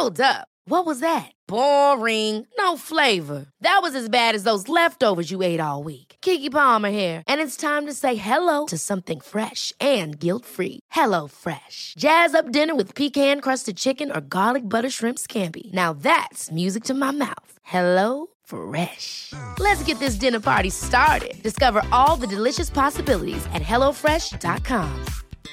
Hold up. What was that? Boring. No flavor. That was as bad as those leftovers you ate all week. Keke Palmer here. And it's time to say hello to something fresh and guilt-free. Hello Fresh. Jazz up dinner with pecan-crusted chicken or garlic butter shrimp scampi. Now that's music to my mouth. Hello Fresh. Let's get this dinner party started. Discover all the delicious possibilities at hellofresh.com.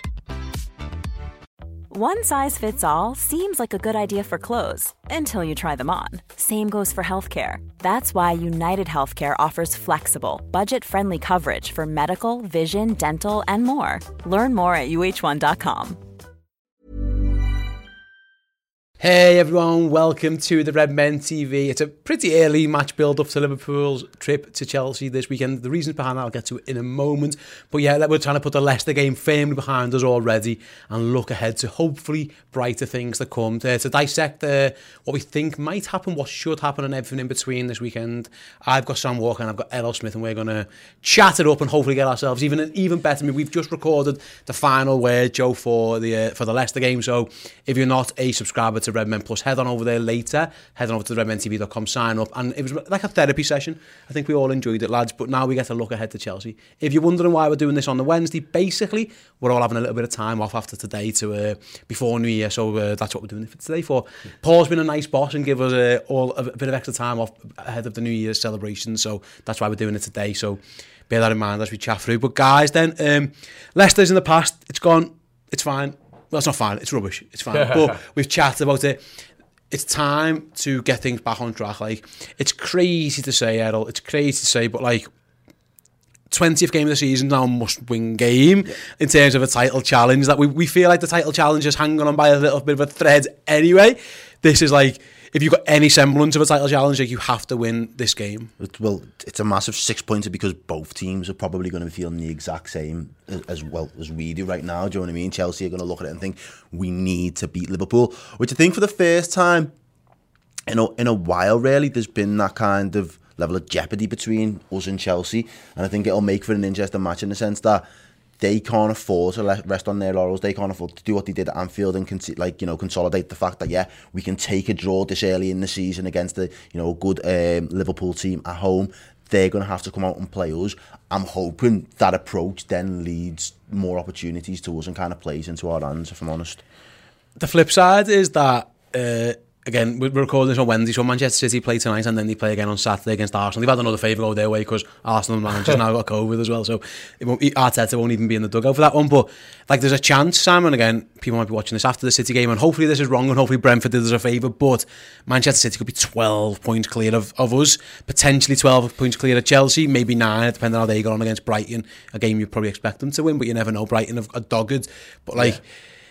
One size fits all seems like a good idea for clothes until you try them on. Same goes for healthcare. That's why United Healthcare offers flexible, budget-friendly coverage for medical, vision, dental, and more. Learn more at uh1.com. Hey everyone, welcome to the Red Men TV. It's a pretty early match build-up to Liverpool's trip to Chelsea this weekend. The reasons behind that I'll get to in a moment. But yeah, we're trying to put the Leicester game firmly behind us already and look ahead to hopefully brighter things that come. To dissect what we think might happen, what should happen and everything in between this weekend. I've got Sam Walker and I've got Errol Smith and we're going to chat it up and hopefully get ourselves even better. I mean, we've just recorded the final word, Joe, for the Leicester game. So if you're not a subscriber to Red Men Plus, head on over there later, head on over to redmentv.com, sign up, and it was like a therapy session. I think we all enjoyed it, lads, but now we get to look ahead to Chelsea. If you're wondering why we're doing this on the Wednesday, basically we're all having a little bit of time off after today to before New Year, so that's what we're doing it for today for. Paul's been a nice boss and give us all a bit of extra time off ahead of the New Year's celebration, so that's why we're doing it today, so bear that in mind as we chat through. But guys, then Leicester's in the past, it's gone, it's fine. Well, it's not fine, it's rubbish, it's fine. But we've chatted about it. It's time to get things back on track. Like, it's crazy to say, Errol, it's crazy to say, but like, 20th game of the season now, must-win game in terms of a title challenge. That we feel like the title challenge is hanging on by a little bit of a thread anyway. This is like, if you've got any semblance of a title challenge, like, you have to win this game. Well, it's a massive 6-pointer because both teams are probably going to be feeling the exact same as well as we do right now. Do you know what I mean? Chelsea are going to look at it and think, we need to beat Liverpool, which I think for the first time in a while, really, there's been that kind of level of jeopardy between us and Chelsea, and I think it'll make for an interesting match in the sense that they can't afford to rest on their laurels. They can't afford to do what they did at Anfield and consolidate the fact that we can take a draw this early in the season against a good Liverpool team at home. They're going to have to come out and play us. I'm hoping that approach then leads more opportunities to us and kind of plays into our hands, if I'm honest. The flip side is that again, we're recording this on Wednesday, so Manchester City play tonight and then they play again on Saturday against Arsenal. They've had another favour go their way because Arsenal manager's now got COVID as well, so Arteta won't even be in the dugout for that one. But like, there's a chance, Simon, again, people might be watching this after the City game, and hopefully this is wrong and hopefully Brentford did us a favour, but Manchester City could be 12 points clear of us, potentially 12 points clear of Chelsea, maybe 9, depending on how they go on against Brighton, a game you probably expect them to win, but you never know. Brighton are dogged, but like,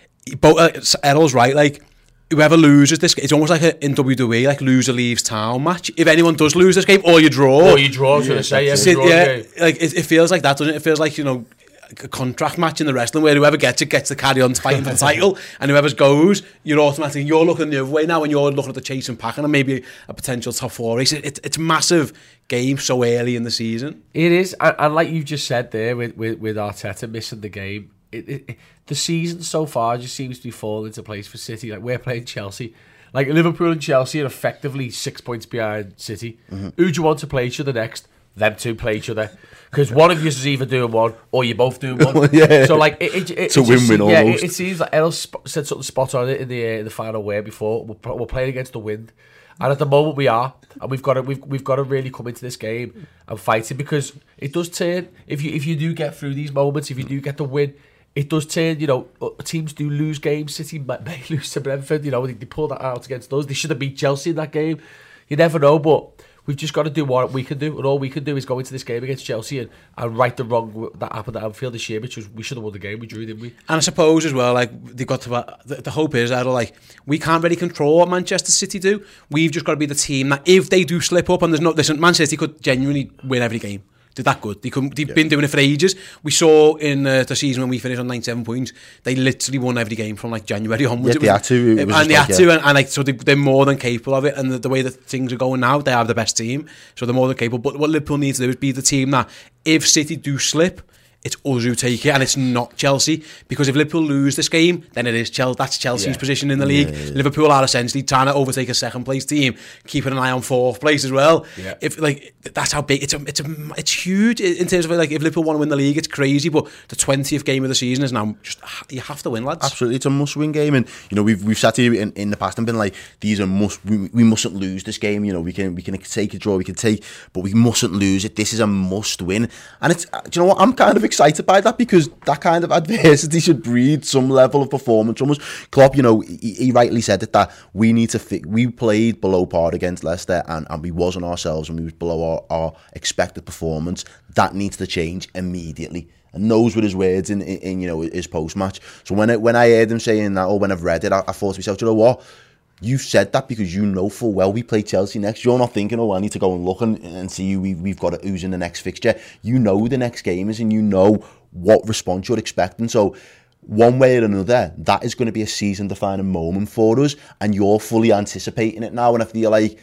Errol's right, like, whoever loses this, it's almost like in WWE, like loser leaves town match. If anyone does lose this game, or you draw, I was going to say, like it feels like that, doesn't it? It feels like, a contract match in the wrestling where whoever gets it gets to carry on fighting for the title, and whoever goes, you're looking the other way now, and you're looking at the chase and pack and maybe a potential top 4 race. It's a massive game so early in the season. It is, and like you just said there with Arteta missing the game, the season so far just seems to be falling into place for City. Like, we're playing Chelsea. Like, Liverpool and Chelsea are effectively 6 points behind City. Mm-hmm. Who do you want to play each other next? Them two play each other. Because one of you is either doing one or you're both doing one. Yeah. So, like, it's a win-win almost. It seems like Errol said something spot on it in the final word before. We're playing against the wind. And at the moment we are, and we've got to really come into this game and fight it, because it does turn. If you do get through these moments, if you do get the win, it does turn. Teams do lose games. City may lose to Brentford. They pull that out against us. They should have beat Chelsea in that game. You never know, but we've just got to do what we can do, and all we can do is go into this game against Chelsea and right the wrong that happened at Anfield this year, which was, we should have won the game. We drew, didn't we? And I suppose as well, like, they've got to. The hope is that, like, we can't really control what Manchester City do. We've just got to be the team that, if they do slip up, and listen, Manchester City could genuinely win every game. They're that good. They've been doing it for ages. We saw in the season when we finished on 97 points, they literally won every game from like January onwards. Yeah, they had to. And they had to, and like, so they're more than capable of it. And the way that things are going now, they have the best team, so they're more than capable. But what Liverpool needs to do is be the team that, if City do slip, it's us who take it and it's not Chelsea, because if Liverpool lose this game, then it is that's Chelsea's position in the league. Liverpool are essentially trying to overtake a second place team, keeping an eye on fourth place as well. If like that's how big it's huge in terms of like if Liverpool want to win the league, it's crazy. But the 20th game of the season is now just you have to win, lads. Absolutely, it's a must-win game, and you know we've sat here in the past and been like, these are we mustn't lose this game. You know we can take a draw, but we mustn't lose it. This is a must-win, and it's do you know what, I'm kind of excited by that, because that kind of adversity should breed some level of performance from us. Klopp, you know, he rightly said it, that we need to we played below par against Leicester, and we wasn't ourselves, and we was below our expected performance. That needs to change immediately. And those were his words in you know his post-match. So when I heard him saying that, or when I've read it, I thought to myself, you know what? You said that because you know full well we play Chelsea next. You're not thinking, oh, I need to go and look and see we've got who's in the next fixture. You know who the next game is, and you know what response you're expecting. So one way or another, that is going to be a season-defining moment for us, and you're fully anticipating it now. And I feel like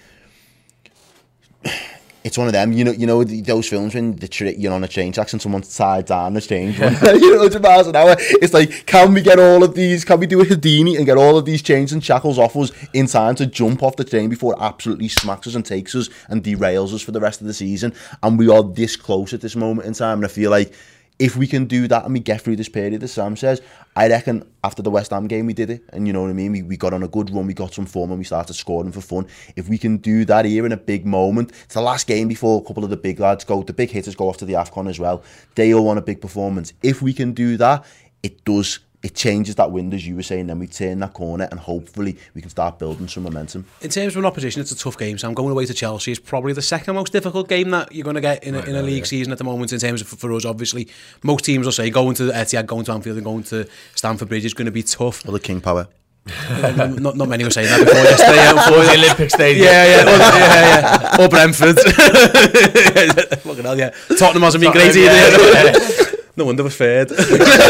it's one of them, you know those films when you're on a train tracks and someone's tied down the train, 100 miles an hour. It's like, can we get all of these? Can we do a Houdini and get all of these chains and shackles off us in time to jump off the train before it absolutely smacks us and takes us and derails us for the rest of the season? And we are this close at this moment in time, and I feel like if we can do that and we get through this period, as Sam says, I reckon after the West Ham game we did it, and you know what I mean, we got on a good run, we got some form, and we started scoring for fun. If we can do that here in a big moment, it's the last game before a couple of the big lads go, the big hitters go off to the AFCON as well, they all want a big performance. If we can do that, it changes that window, as you were saying, then we turn that corner and hopefully we can start building some momentum. In terms of an opposition, it's a tough game, so I'm going away to Chelsea. It's probably the second most difficult game that you're going to get in a league season at the moment, in terms of for us, obviously. Most teams will say going to Etihad, going to Anfield and going to Stamford Bridge is going to be tough. Well, the King Power. not many were saying that before yesterday. Or the Olympic Stadium. Yeah. Or Brentford. Fucking hell, yeah. Tottenham hasn't been great either. No wonder we're fared. or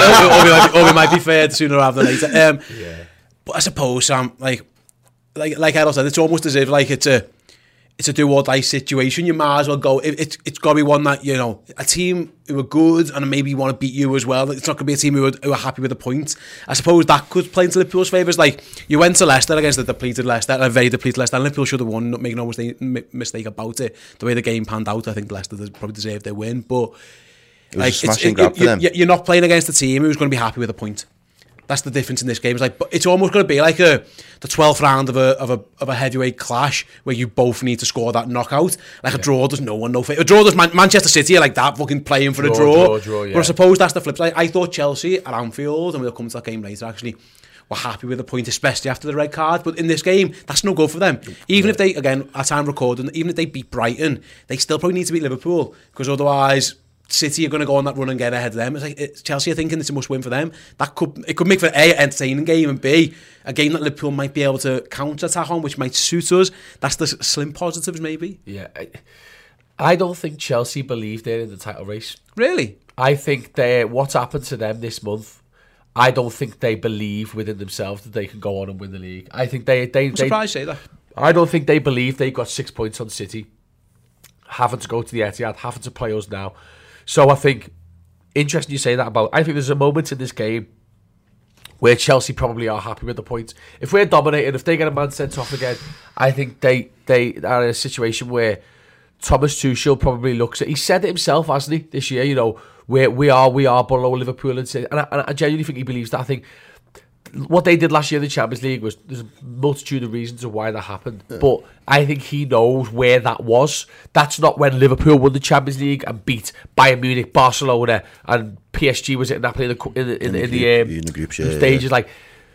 we might be fared sooner rather than later. But I suppose, Sam, like Errol said, it's almost as if like it's a do or die situation. You might as well go. It's got to be one that, you know, a team who are good and maybe want to beat you as well. It's not going to be a team who are happy with the point. I suppose that could play into Liverpool's favours. Like, you went to Leicester against a depleted Leicester, a very depleted Leicester, and Liverpool should have won, not making no mistake about it. The way the game panned out, I think Leicester probably deserved their win, but it was a smashing grab for them. You're not playing against a team who's going to be happy with a point. That's the difference in this game. It's like, it's almost going to be like the 12th round of a heavyweight clash where you both need to score that knockout. Like a draw does no one no favour. A draw does Manchester City are like that, fucking playing for a draw. But I suppose that's the flip side. I thought Chelsea at Anfield, and we'll come to that game later actually, were happy with the point, especially after the red card. But in this game, that's no good for them. Even if they, again, at time recording, even if they beat Brighton, they still probably need to beat Liverpool, because otherwise City are going to go on that run and get ahead of them. It's like Chelsea are thinking it's a must win for them. It could make for A, an entertaining game, and B, a game that Liverpool might be able to counter attack on, which might suit us. That's the slim positives, maybe. Yeah, I don't think Chelsea believe they're in the title race. Really? I think what's happened to them this month, I don't think they believe within themselves that they can go on and win the league. I think I'm surprised you say that. I don't think they believe they got 6 points on City, having to go to the Etihad, having to play us now. So I think, interesting you say that about, I think there's a moment in this game where Chelsea probably are happy with the points. If we're dominated, if they get a man sent off again, I think they are in a situation where Thomas Tuchel probably looks at, he said it himself, hasn't he, this year, you know, where we are below Liverpool, and I genuinely think he believes that. I think what they did last year in the Champions League was, there's a multitude of reasons of why that happened, but I think he knows where that was. That's not when Liverpool won the Champions League and beat Bayern Munich, Barcelona, and PSG was at Napoli in the group stages. Like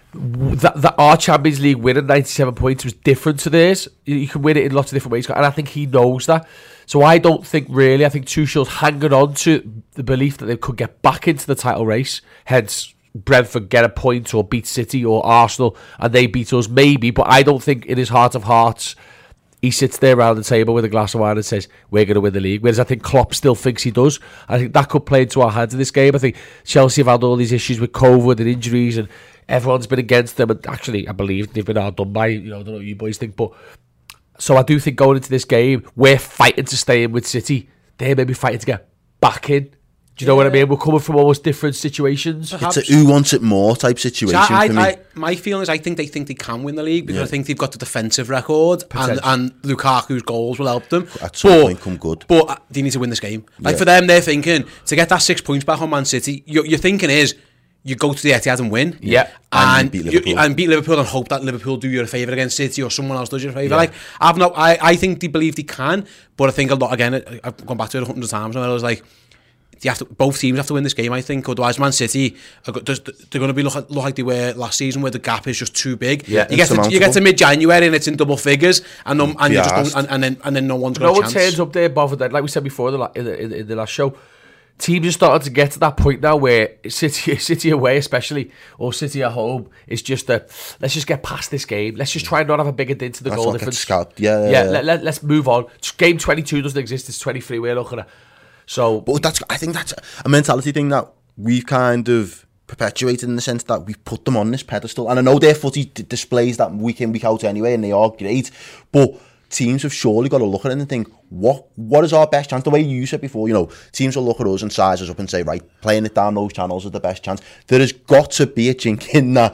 our Champions League win at 97 points was different to theirs. You can win it in lots of different ways, and I think he knows that. So I don't think really. I think Tuchel's hanging on to the belief that they could get back into the title race. Hence, Brentford get a point or beat City or Arsenal and they beat us, maybe. But I don't think in his heart of hearts he sits there around the table with a glass of wine and says, we're going to win the league. Whereas I think Klopp still thinks he does. I think that could play into our hands in this game. I think Chelsea have had all these issues with COVID and injuries, and everyone's been against them. And actually, I believe they've been outdone by, I don't know what you boys think. But so I do think going into this game, we're fighting to stay in with City. They may be fighting to get back in. Do you know what I mean? We're coming from almost different situations. Perhaps. It's a who wants it more type situation for me. My feeling is I think they can win the league because I think they've got the defensive record and Lukaku's goals will help them. At some point come good. But they need to win this game. Like for them, they're thinking to get that 6 points back on Man City, your thinking is you go to the Etihad and win. Yeah. And beat Liverpool and hope that Liverpool do you a favour against City or someone else does you a favour. Like I think they believe they can, but I think a lot, again, I've gone back to it 100 times and I was like, both teams have to win this game, I think. Otherwise, Man City they're going to be look like they were last season, where the gap is just too big. Yeah, you get to mid-January and it's in double figures, and then no one's got a chance. No one turns up there bothered. Like we said before in the last show, teams are starting to get to that point now where City away, especially, or City at home, is just let's just get past this game. Let's just try and not have a bigger dent to the goal difference. Let's move on. Game 22 doesn't exist. It's 23. We're looking at. So, but I think that's a mentality thing that we've kind of perpetuated in the sense that we've put them on this pedestal. And I know their footy displays that week in, week out anyway, and they are great. But teams have surely got to look at it and think, what is our best chance? The way you said before, teams will look at us and size us up and say, right, playing it down those channels is the best chance. There has got to be a chink in that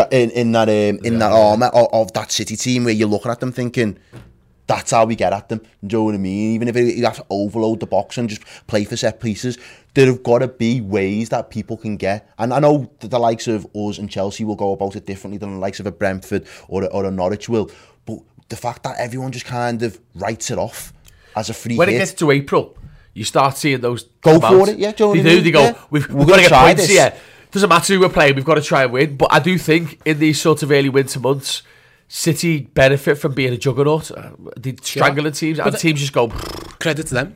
armour of that City team where you're looking at them thinking, that's how we get at them. Do you know what I mean? Even if you have to overload the box and just play for set pieces, there have got to be ways that people can get. And I know that the likes of us and Chelsea will go about it differently than the likes of a Brentford or a Norwich will. But the fact that everyone just kind of writes it off as a free when hit. It gets to April, you start seeing those go for it. Yeah, do you know what I mean? They go, yeah. we've got to get points here. Doesn't matter who we're playing, we've got to try and win. But I do think in these sort of early winter months, City benefit from being a juggernaut. They strangling teams, and teams just go. Credit to them.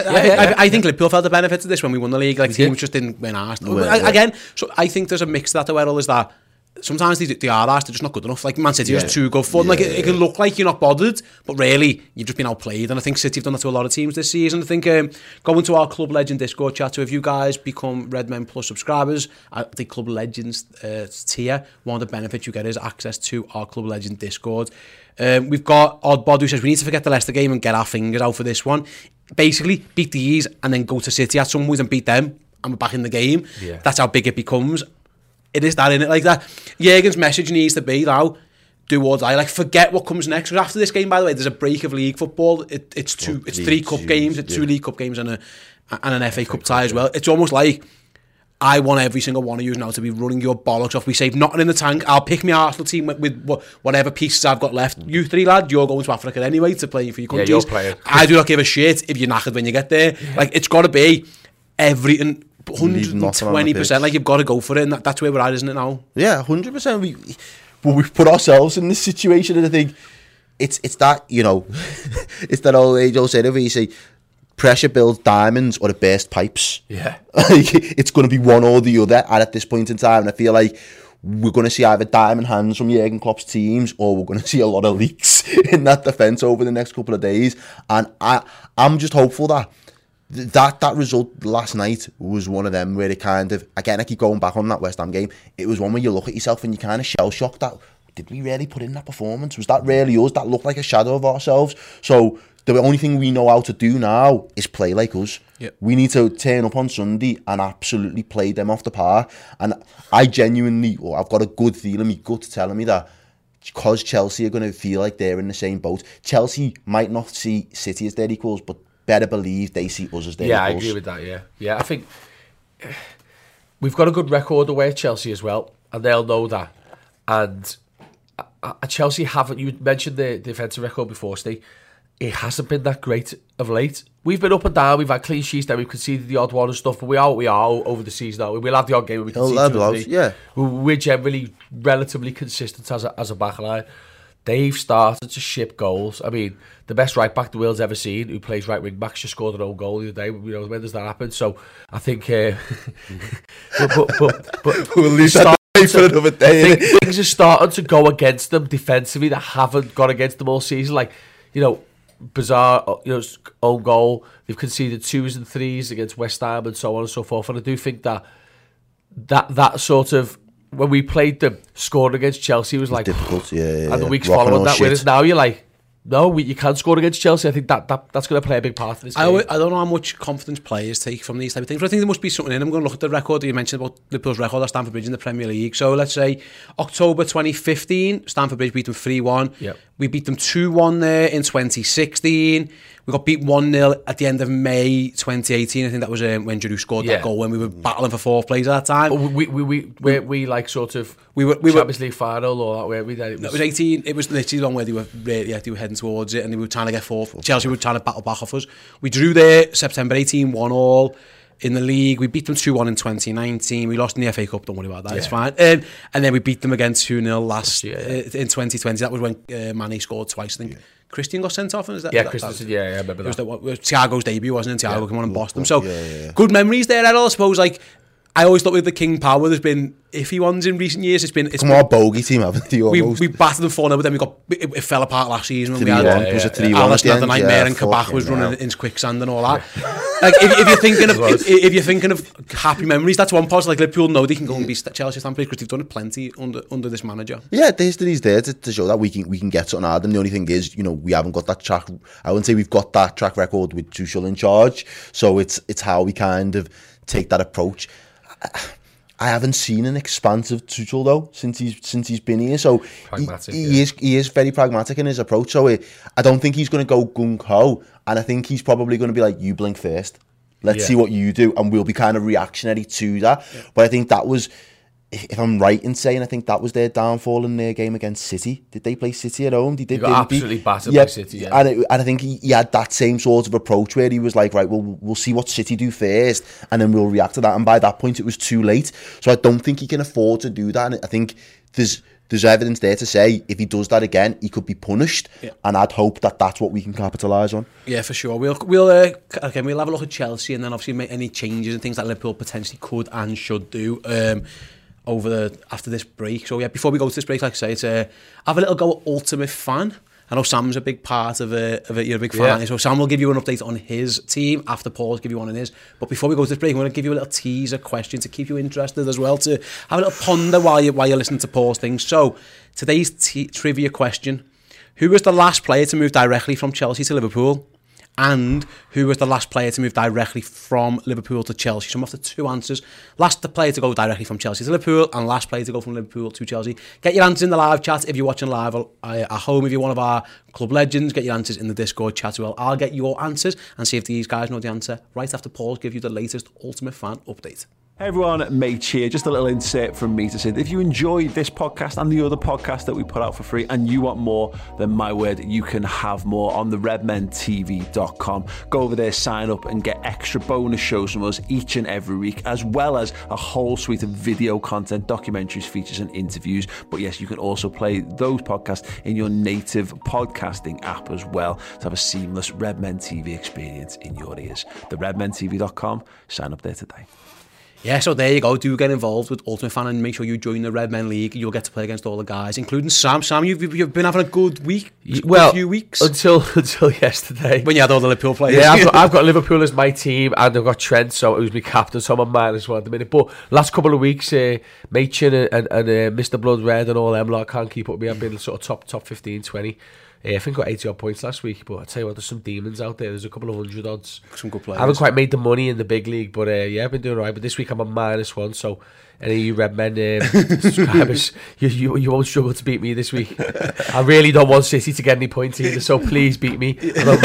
I think Liverpool felt the benefits of this when we won the league. Like teams just didn't win arsed. Again, so I think there's a mix to that. The Errol is that sometimes they are arsed, they're just not good enough. Like Man City is too good for them. Like it can look like you're not bothered, but really you've just been outplayed. And I think City have done that to a lot of teams this season. I think going to our Club Legend Discord chat, so if you guys become Red Men Plus subscribers at the Club Legends tier, one of the benefits you get is access to our Club Legend Discord. We've got Oddbod who says we need to forget the Leicester game and get our fingers out for this one. Basically, beat these and then go to City at some point and beat them, and we're back in the game. Yeah. That's how big it becomes. It is that, innit? Like that. Jurgen's message needs to be now, do or die. Like, forget what comes next. Because after this game, by the way, there's a break of league football. It's 3 cup games, it's 2 league cup games and an FA Cup tie as well. It's almost like I want every single one of you now to be running your bollocks off. We save nothing in the tank. I'll pick my Arsenal team with whatever pieces I've got left. You three, lad, you're going to Africa anyway to play for your countries. Yeah, you're playing. I do not give a shit if you're knackered when you get there. Yeah. Like, it's got to be everything. 120%, like you've got to go for it, and that's where we're at, isn't it now? Yeah, 100%. We've put ourselves in this situation, and I think it's that, it's that old age-old saying where you say, pressure builds diamonds or it bursts pipes. Yeah. It's going to be one or the other, and at this point in time, and I feel like we're going to see either diamond hands from Jurgen Klopp's teams, or we're going to see a lot of leaks in that defence over the next couple of days, and I'm just hopeful that result last night was one of them where it kind of, again, I keep going back on that West Ham game, it was one where you look at yourself and you kind of shell-shocked that, did we really put in that performance? Was that really us? That looked like a shadow of ourselves. So the only thing we know how to do now is play like us. Yep. We need to turn up on Sunday and absolutely play them off the par. And I genuinely, I've got a good feeling, my gut's telling me that because Chelsea are going to feel like they're in the same boat. Chelsea might not see City as their equals, but better believe they see us as their equals. I agree with that, yeah. I think we've got a good record away at Chelsea as well, and they'll know that. And Chelsea haven't, you mentioned the defensive record before, Steve, it hasn't been that great of late. We've been up and down, we've had clean sheets, then we've conceded the odd one and stuff, but we are what we are over the season. We'll have the odd game where we concede 2 or 3. We're generally relatively consistent as a back line. They've started to ship goals. I mean, the best right back the world's ever seen, who plays right wing back, just scored an own goal the other day. When does that happen? So I think, but we'll leave that for another day. I think things are starting to go against them defensively that haven't gone against them all season. Like, bizarre, own goal. They've conceded 2s and 3s against West Ham and so on and so forth. And I do think that sort of, when we played them, scoring against Chelsea was like difficult, and the weeks following that, whereas now you're like, No, you can score against Chelsea. I think that's going to play a big part in this game. I don't know how much confidence players take from these type of things, but I think there must be something in them. I'm going to look at the record you mentioned about Liverpool's record at Stamford Bridge in the Premier League. So let's say October 2015, Stamford Bridge beat them 3-1. Yep. We beat them 2-1 there in 2016. We got beat 1-0 at the end of May 2018. I think that was when Giroud scored that goal when we were battling for fourth place at that time. But we like sort of we were Champions League final or that way. It was 18. It was literally the one where they were heading towards it and they were trying to get fourth. Chelsea were trying to battle back off us. We drew there September 18, 1-1 in the league. We beat them 2-1 in 2019. We lost in the FA Cup. Don't worry about that. It's fine. And then we beat them again 2-0 last in 2020. That was when Mane scored twice. I think. Christian got sent off, and is that? Yeah, Christian. Yeah, I remember that. It was Thiago's debut, wasn't it? Thiago came on and bossed them. So good memories there, Errol. I suppose. Like I always thought with the King Power, there's been iffy ones in recent years. It's been more bogey team, haven't they? We battered them 4-0, but then it fell apart last season. 3-1. It was a 3-1. Alisson had the nightmare, and Kabak was running into quicksand and all that. Like if you're thinking of happy memories, that's one part. Like Liverpool know they can go and beat Chelsea Stamford because they've done it plenty under this manager. Yeah, the history's there to show that we can get something out of them. The only thing is, we haven't got that track. I wouldn't say we've got that track record with Tuchel in charge. So it's how we kind of take that approach. I haven't seen an expansive Tuchel though since he's been here. So he is very pragmatic in his approach. So I don't think he's going to go gung ho, and I think he's probably going to be like, you blink first. Let's see what you do, and we'll be kind of reactionary to that. Yeah. But I think that was, if I'm right in saying, I think that was their downfall in their game against City. Did they play City at home? They did. They got absolutely battered by City. Yeah. And I think he had that same sort of approach where he was like, right, we'll see what City do first, and then we'll react to that. And by that point, it was too late. So I don't think he can afford to do that. And I think there's evidence there to say if he does that again, he could be punished. Yeah. And I'd hope that that's what we can capitalise on. Yeah, for sure. We'll have a look at Chelsea, and then obviously make any changes and things that Liverpool potentially could and should do. After this break. So yeah, before we go to this break, like I say, it's have a little go at Ultimate Fan. I know Sam's a big part of it. You're a big fan. Yeah. So Sam will give you an update on his team after Paul's give you one on his. But before we go to this break, I'm going to give you a little teaser question to keep you interested as well, to have a little ponder while you're listening to Paul's things. So today's trivia question: who was the last player to move directly from Chelsea to Liverpool? And who was the last player to move directly from Liverpool to Chelsea? So I'm after two answers. Last player to go directly from Chelsea to Liverpool, and last player to go from Liverpool to Chelsea. Get your answers in the live chat if you're watching live at home. If you're one of our club legends, get your answers in the Discord chat as well. I'll get your answers and see if these guys know the answer right after Paul give you the latest Ultimate Fan update. Hey everyone, Mate here. Just a little insert from me to say that if you enjoy this podcast and the other podcasts that we put out for free and you want more, then my word, you can have more on the redmentv.com. Go over there, sign up and get extra bonus shows from us each and every week, as well as a whole suite of video content, documentaries, features and interviews. But yes, you can also play those podcasts in your native podcasting app as well to have a seamless Redmen TV experience in your ears. The redmentv.com. Sign up there today. Yeah, so there you go. Do get involved with Ultimate Fan and make sure you join the Red Men League. You'll get to play against all the guys, including Sam. Sam, you've been having a good week, a few weeks. Until yesterday. When you had all the Liverpool players. Yeah, I've got Liverpool as my team, and I've got Trent, so who's my captain, so I'm on -1 at the minute. But last couple of weeks, Machin and Mr. Blood Red and all them lot can't keep up with me. I've been sort of top 15, 20. I think I got 80 odd points last week, but I tell you what, there's some demons out there. There's a couple of 100 odds. Some good players. I haven't quite made the money in the big league, but I've been doing alright. But this week I'm on -1, so any of you Red Men subscribers, you won't struggle to beat me this week. I really don't want City to get any points either, so please beat me. I'll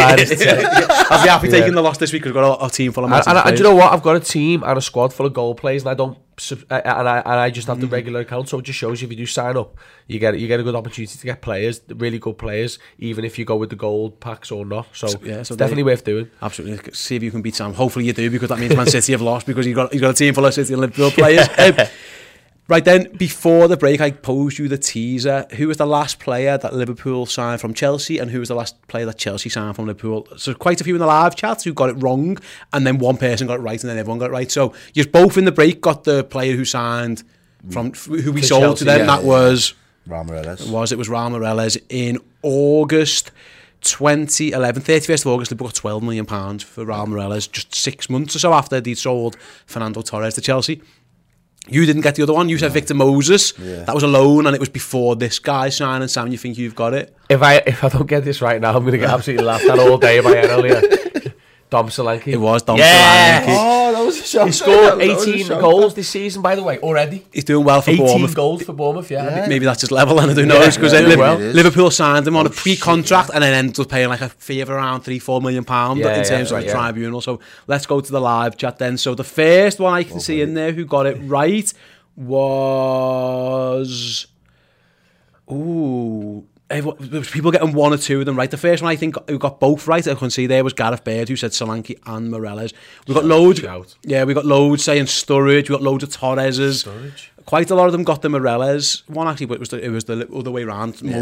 be happy taking the loss this week because we've got a team full of massive players. And do you know what? I've got a team and a squad full of goal players, and I don't. And I just have the regular account, so it just shows you if you do sign up, you get a good opportunity to get players, really good players, even if you go with the gold packs or not. So it's definitely worth doing. Absolutely, see if you can beat Sam. Hopefully you do, because that means Man City have lost, because you've got a team full of City and Liverpool players. Right then, before the break, I posed you the teaser. Who was the last player that Liverpool signed from Chelsea, and who was the last player that Chelsea signed from Liverpool? So quite a few in the live chat who got it wrong, and then one person got it right, and then everyone got it right. So you both in the break got the player who signed from who we sold Chelsea, to them. That was Raul Meireles. It was Raul Meireles in August 2011, 31st of August. Liverpool got £12 million for Raul Meireles just 6 months or so after they'd sold Fernando Torres to Chelsea. You didn't get the other one. You said Victor Moses. Yeah. That was a loan, and it was before this guy signing. Sam, you think you've got it? If I don't get this right now, I'm going to get absolutely laughed at all day in my head earlier. Dom Solanke. It was Dom Solanke. Oh, that was a shot. He scored 18 goals this season, by the way, already. He's doing well for 18 Bournemouth. 18 goals for Bournemouth, yeah. Maybe that's his level, and who knows, because Liverpool signed him on a pre-contract and then ended up paying like a fee of around £3-4 million in terms of the tribunal. So let's go to the live chat then. So the first one I can see in there who got it right was... people getting one or two of them right. The first one I think who got both right, I can see there, was Gareth Baird, who said Solanke and Morelos. We got loads. Yeah, we got loads saying Sturridge. We got loads of Torreses. Sturridge. Quite a lot of them got the Morelos one actually, but it was the other way around. Yeah.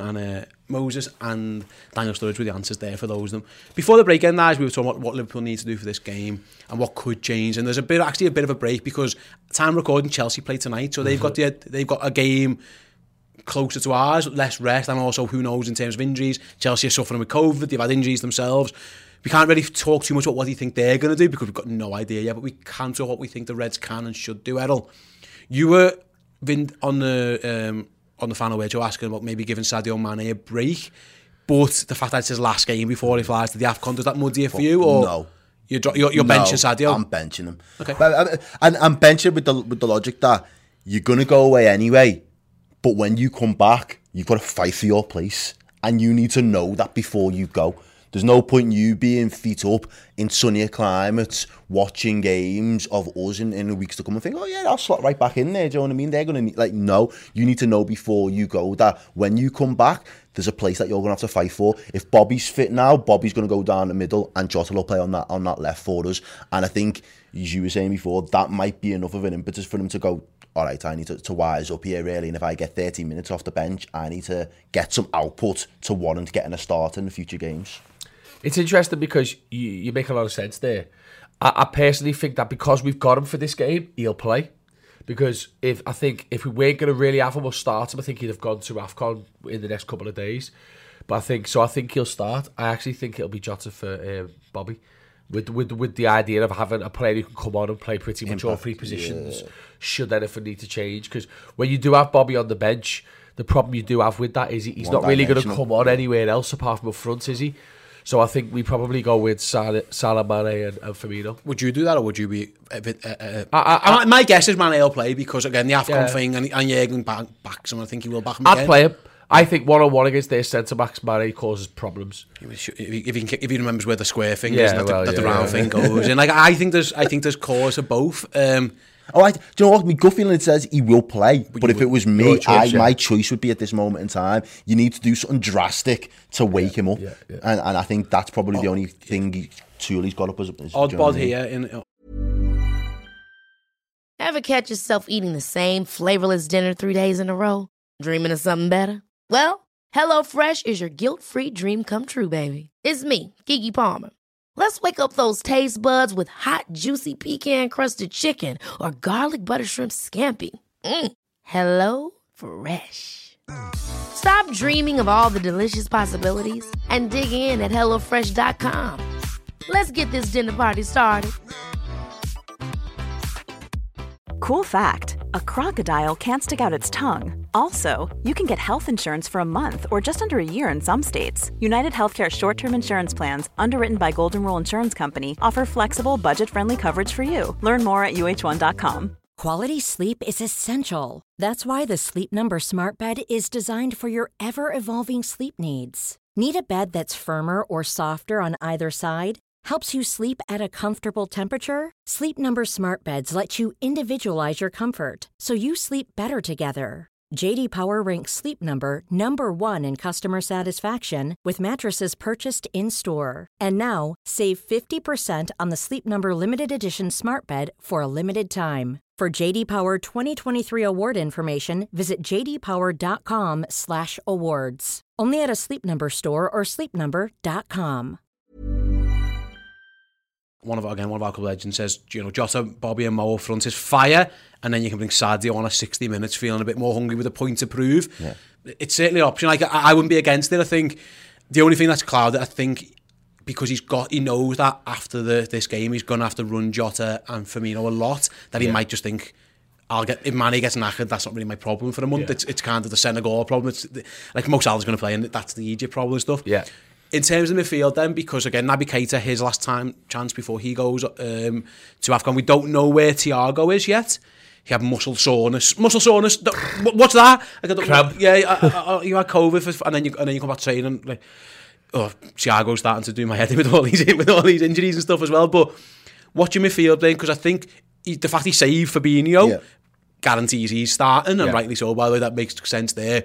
Moses and Daniel Sturridge were the answers there for those of them. Before the break end, guys, we were talking about what Liverpool needs to do for this game and what could change. And there's a bit of a break because time recording, Chelsea play tonight, so they've got a game closer to ours, less rest, and also who knows in terms of injuries. Chelsea are suffering with COVID, they've had injuries themselves. We can't really talk too much about what you think they're going to do because we've got no idea yet, but we can talk what we think the Reds can and should do. Errol, you were on the final word, Joe, asking about maybe giving Sadio Mane a break, but the fact that it's his last game before he flies to the AFCON, does that muddy it for you? Or no. You're benching Sadio? I'm benching him. Okay. And I'm benching with the logic that you're going to go away anyway. But when you come back, you've got to fight for your place. And you need to know that before you go. There's no point in you being feet up in sunnier climates, watching games of us in the weeks to come and think, oh yeah, I'll slot right back in there. Do you know what I mean? They're going to no, you need to know before you go that when you come back, there's a place that you're going to have to fight for. If Bobby's fit now, Bobby's going to go down the middle and Jota will play on that left for us. And I think, as you were saying before, that might be enough of an impetus for them to go, all right, I need to wise up here, really. And if I get 30 minutes off the bench, I need to get some output to warrant getting a start in the future games. It's interesting because you make a lot of sense there. I personally think that because we've got him for this game, he'll play. Because if we weren't going to really have him or start him, I think he'd have gone to AFCON in the next couple of days. But I think he'll start. I actually think it'll be Jota for Bobby. With the idea of having a player who can come on and play pretty much all three positions, should anything need to change. Because when you do have Bobby on the bench, the problem you do have with that is he's not really going to come on anywhere else apart from up front, is he? So I think we probably go with Salah, Mane and Firmino. Would you do that, or would you be a bit... my guess is Mane will play because, again, the AFCON thing and Jürgen backs him. I think he will back him again. I'd play him. I think one-on-one against their centre-backs, Mane causes problems. If he remembers where the square thing is, that the round thing goes in. Like, I think there's cause for both. Do you know what? My gut feeling says he will play, but if it was me, my choice would be at this moment in time. You need to do something drastic to wake him up, and I think that's probably the only thing he's got up as odd bod here. Ever catch yourself eating the same flavorless dinner 3 days in a row? Dreaming of something better? Well, HelloFresh is your guilt-free dream come true, baby. It's me, Keke Palmer. Let's wake up those taste buds with hot, juicy pecan-crusted chicken or garlic butter shrimp scampi. Hello Fresh. Stop dreaming of all the delicious possibilities and dig in at HelloFresh.com. Let's get this dinner party started. Cool fact, a crocodile can't stick out its tongue. Also, you can get health insurance for a month or just under a year in some states. United Healthcare short-term insurance plans, underwritten by Golden Rule Insurance Company, offer flexible, budget-friendly coverage for you. Learn more at UH1.com. Quality sleep is essential. That's why the Sleep Number Smart Bed is designed for your ever-evolving sleep needs. Need a bed that's firmer or softer on either side? Helps you sleep at a comfortable temperature? Sleep Number Smart Beds let you individualize your comfort, so you sleep better together. J.D. Power ranks Sleep Number number 1 in customer satisfaction with mattresses purchased in-store. And now, save 50% on the Sleep Number Limited Edition Smart Bed for a limited time. For J.D. Power 2023 award information, visit jdpower.com/awards. Only at a Sleep Number store or sleepnumber.com. One of our club legends says, Jota, Bobby and Mo up front is fire, and then you can bring Sadio on a 60 minutes feeling a bit more hungry with a point to prove. Yeah. It's certainly an option. Like, I wouldn't be against it. I think the only thing that's clouded, I think, because he knows that after this game he's going to have to run Jota and Firmino a lot, that he might just think, if Mane gets knackered, that's not really my problem for a month. Yeah. It's kind of the Senegal problem. It's like Mo Salah's going to play, and that's the Egypt problem and stuff. Yeah. In terms of midfield then, because again, Naby Keita, his last chance before he goes to AFCON, we don't know where Thiago is yet. He had muscle soreness. What's that? Cramp. Yeah, you had COVID, and then you come back to training. Like, Thiago's starting to do my head in with all these injuries and stuff as well. But watching midfield then, because I think the fact he saved Fabinho guarantees he's starting, and rightly so. By the way, that makes sense there.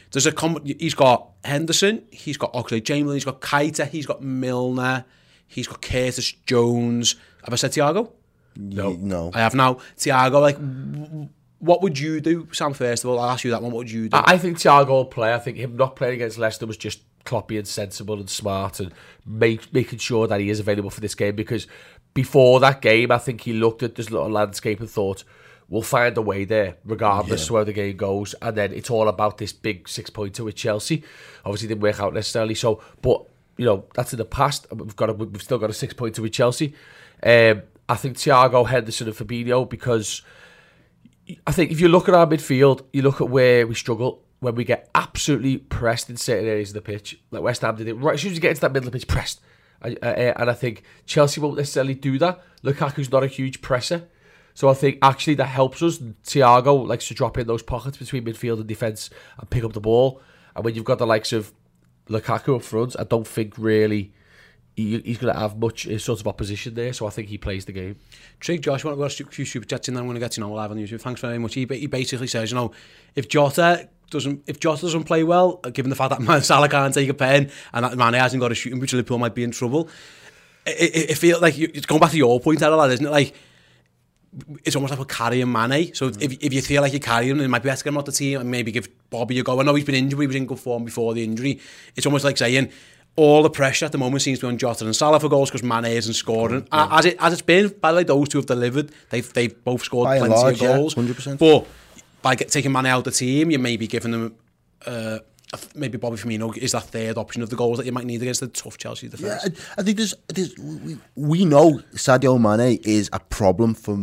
He's got Henderson, he's got Oxlade-Chamberlain, he's got Keita, he's got Milner, he's got Curtis Jones. Have I said Thiago? No. I have now. Thiago, like, what would you do, Sam? First of all, I'll ask you that one. What would you do? I think Thiago will play. I think him not playing against Leicester was just Klopp being sensible and smart and making sure that he is available for this game, because before that game, I think he looked at this little landscape and thought, we'll find a way there, regardless of where the game goes. And then it's all about this big 6-pointer with Chelsea. Obviously, didn't work out necessarily. So, but that's in the past. We've still got a 6-pointer with Chelsea. I think Thiago, Henderson, and Fabinho, because I think if you look at our midfield, you look at where we struggle when we get absolutely pressed in certain areas of the pitch. Like West Ham did it right as soon as you get into that middle of the pitch, pressed. And I think Chelsea won't necessarily do that. Lukaku's not a huge presser. So I think actually that helps us. Thiago likes to drop in those pockets between midfield and defence and pick up the ball. And when you've got the likes of Lukaku up front, I don't think really he's going to have much sort of opposition there. So I think he plays the game. Trig, Josh, I want to go a few super chats in, then I'm going to get live on YouTube. Thanks very much. He basically says, if Jota doesn't play well, given the fact that Salah can't take a pen and that Mane hasn't got a shooting, which Liverpool might be in trouble. It feels like it's going back to your point, Adelaide, isn't it? Like, it's almost like we're carrying Mane. So if you feel like you're carrying him, it might be better to get him out the team and maybe give Bobby a go. I know he's been injured, but he was in good form before the injury. It's almost like saying all the pressure at the moment seems to be on Jota and Salah for goals because Mane isn't scoring. As it's been, by the way, those two have delivered. They've both scored by plenty large, of goals. 100%. But by taking Mane out of the team, you may be giving them maybe Bobby Firmino is that third option of the goals that you might need against the tough Chelsea defence. Yeah, I think we know Sadio Mane is a problem for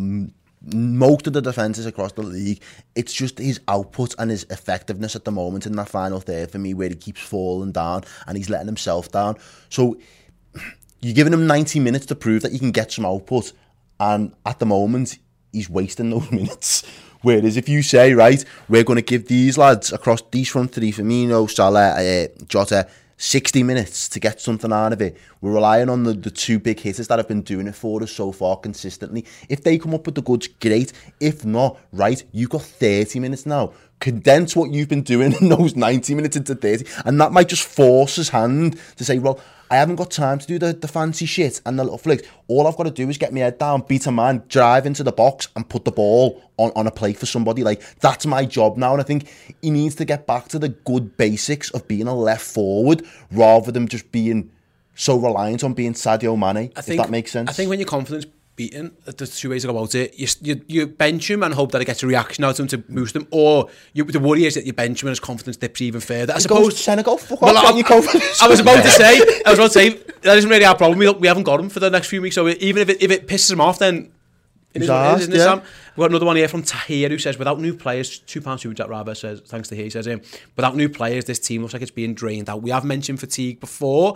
most of the defences across the league. It's just his output and his effectiveness at the moment in that final third for me, where he keeps falling down and he's letting himself down. So you're giving him 90 minutes to prove that you can get some output, and at the moment he's wasting those minutes. Whereas if you say, right, we're going to give these lads across these front three, Firmino, Salah, Jota, 60 minutes to get something out of it. We're relying on the two big hitters that have been doing it for us so far consistently. If they come up with the goods, great. If not, right, you've got 30 minutes now. Condense what you've been doing in those 90 minutes into 30. And that might just force his hand to say, well, I haven't got time to do the fancy shit and the little flicks. All I've got to do is get my head down, beat a man, drive into the box and put the ball on a plate for somebody. Like, that's my job now. And I think he needs to get back to the good basics of being a left forward rather than just being so reliant on being Sadio Mane, if that makes sense. I think when your confidence beaten, there's two ways to go about it. You bench him and hope that it gets a reaction out of him to boost him, or the worry is that you bench him and his confidence dips even further. I suppose Senegal, fuck off, your confidence. I was about to say that isn't really our problem. We haven't got him for the next few weeks, so even if it pisses him off, then it is what it is, isn't it, Sam? We've got another one here from Tahir who says, without new players, £2 super chat rather, says, thanks to he says, without new players, this team looks like it's being drained out. We have mentioned fatigue before.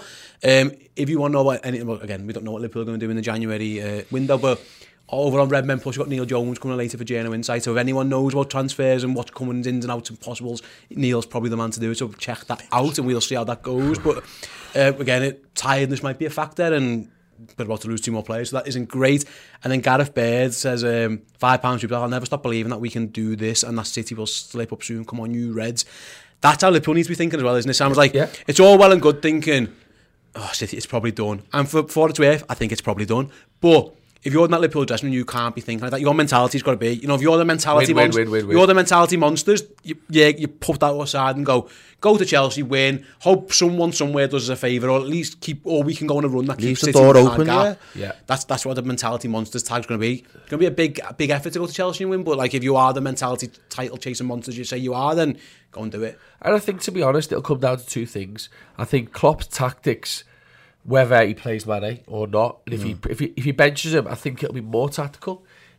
If you want to know again, we don't know what Liverpool are going to do in the January window, but over on Redmen Plus, you've got Neil Jones coming later for Journal Insight. So if anyone knows about transfers and what's coming ins and outs and possibles, Neil's probably the man to do it. So check that out and we'll see how that goes. But again, tiredness might be a factor, and we're about to lose 2 more players, so that isn't great. And then Gareth Baird says, £5 super. I'll never stop believing that we can do this and that City will slip up soon. Come on, you Reds. That's how Liverpool needs to be thinking as well, isn't it? Sounds like it's all well and good thinking, City, it's probably done. And for what it's worth, I think it's probably done. But if you're in that Liverpool dressing room, you can't be thinking like that. Your mentality's got to be, if you're the mentality you're the mentality monsters, you put that aside and go to Chelsea, win, hope someone somewhere does us a favour, or at least we can go on a run that keeps the City door open. Yeah. That's what the mentality monsters tag's going to be. It's going to be a big effort to go to Chelsea and win, but like if you are the mentality title chasing monsters you say you are, then go and do it. And I think, to be honest, it'll come down to 2 things. I think Klopp's tactics, whether he plays Mane or not, and if he benches him, I think it'll be more tactical,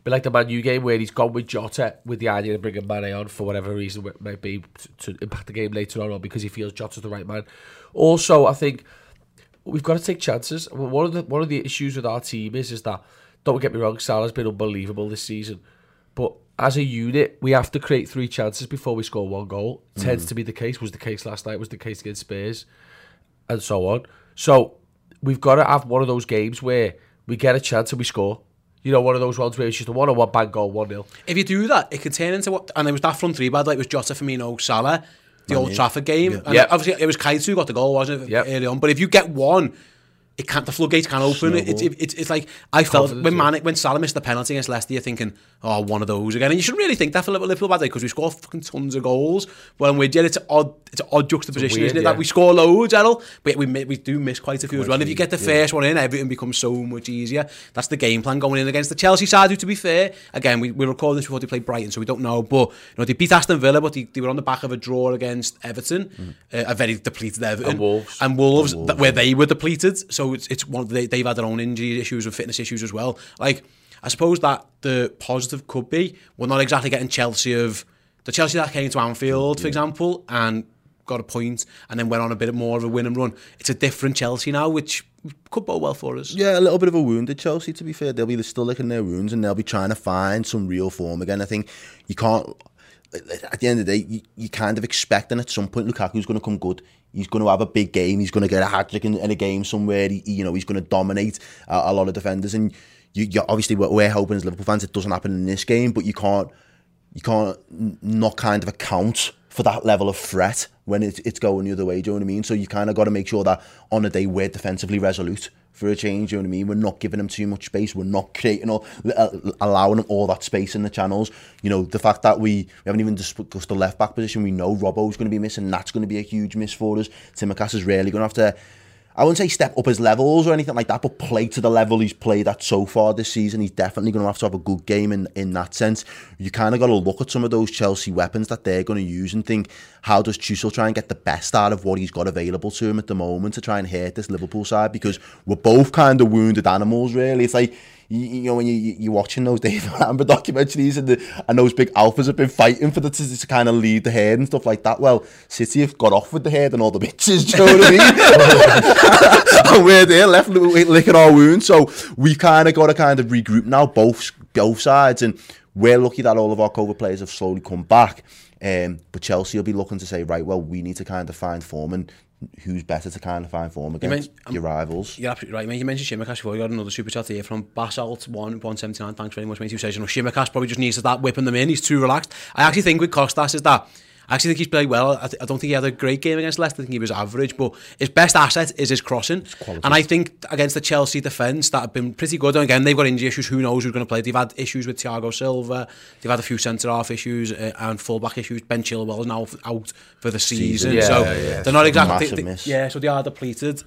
But like the Man U game where he's gone with Jota with the idea of bringing Mane on for whatever reason it might be to impact the game later on, or because he feels Jota's the right man. Also, I think we've got to take chances. One of the issues with our team is that, don't get me wrong, Salah's been unbelievable this season, but as a unit, we have to create 3 chances before we score 1 goal. Tends to be the case. Was the case last night. Was the case against Spurs, and so on. So we've got to have one of those games where we get a chance and we score. You know, one of those ones where it's just a 1-on-1 bang goal, 1-0. If you do that, it could turn into what... And it was that front 3 bad, like it was Jota, Firmino, Salah, the Old Trafford game. Yeah. And obviously it was Kaitu who got the goal, wasn't it, early on? But if you get one, it can't. The floodgates can't open. It's like I felt when Salah missed the penalty against Leicester, you're thinking, oh, one of those again. And you shouldn't really think that for Liverpool, bad, because we score fucking tons of goals. But when we did, it's an odd juxtaposition, isn't it? That we score loads, Errol, but we do miss quite a few as well. If you get the first one in, everything becomes so much easier. That's the game plan going in against the Chelsea side, who, to be fair, again, we recorded this before they played Brighton, so we don't know. But they beat Aston Villa, but they were on the back of a draw against Everton, a very depleted Everton, and Wolves where they were depleted. So it's one they've had their own injury issues and fitness issues as well. Like, I suppose that the positive could be we're not exactly getting Chelsea of the Chelsea that came to Anfield, for example, and got a point and then went on a bit more of a win and run. It's a different Chelsea now, which could bode well for us. Yeah, a little bit of a wounded Chelsea, to be fair. They'll be still licking their wounds and they'll be trying to find some real form again. I think you can't, at the end of the day, you kind of expecting at some point Lukaku's going to come good. He's going to have a big game. He's going to get a hat-trick in a game somewhere. He's going to dominate a lot of defenders. And you obviously, we're hoping as Liverpool fans it doesn't happen in this game, but you can't not kind of account for that level of threat when it's going the other way, do you know what I mean? So you kind of got to make sure that on a day we're defensively resolute for a change, do you know what I mean? We're not giving them too much space. We're not creating allowing them all that space in the channels. You know, the fact that we haven't even discussed the left-back position. We know Robbo's going to be missing. That's going to be a huge miss for us. Tsimikas is really going to have to, I wouldn't say step up his levels or anything like that, but play to the level he's played at so far this season. He's definitely going to have a good game in that sense. You kind of got to look at some of those Chelsea weapons that they're going to use and think, how does Tuchel try and get the best out of what he's got available to him at the moment to try and hurt this Liverpool side? Because we're both kind of wounded animals, really. It's like, you know, when you're watching those David Amber documentaries and those big alphas have been fighting for to kind of lead the herd and stuff like that. Well, City have got off with the herd and all the bitches, do you know what I mean? And we're there left licking our wounds. So we kind of got to kind of regroup now, both sides. And we're lucky that all of our COVID players have slowly come back. But Chelsea will be looking to say, right, well, we need to kind of find form, and who's better to kind of find form against your rivals? You're absolutely right, mate. You mentioned Tsimikas before. You got another super chat here from Basalt 179. Thanks very much, mate. Who says, Tsimikas probably just needs to start whipping them in. He's too relaxed. I actually think with Kostas is that I actually think he's played well. I don't think he had a great game against Leicester. I think he was average, but his best asset is his crossing. And I think against the Chelsea defence that have been pretty good. And again, they've got injury issues. Who knows who's going to play? They've had issues with Thiago Silva. They've had a few centre-half issues and full-back issues. Ben Chilwell is now out for the season. They're not exactly... So they are depleted.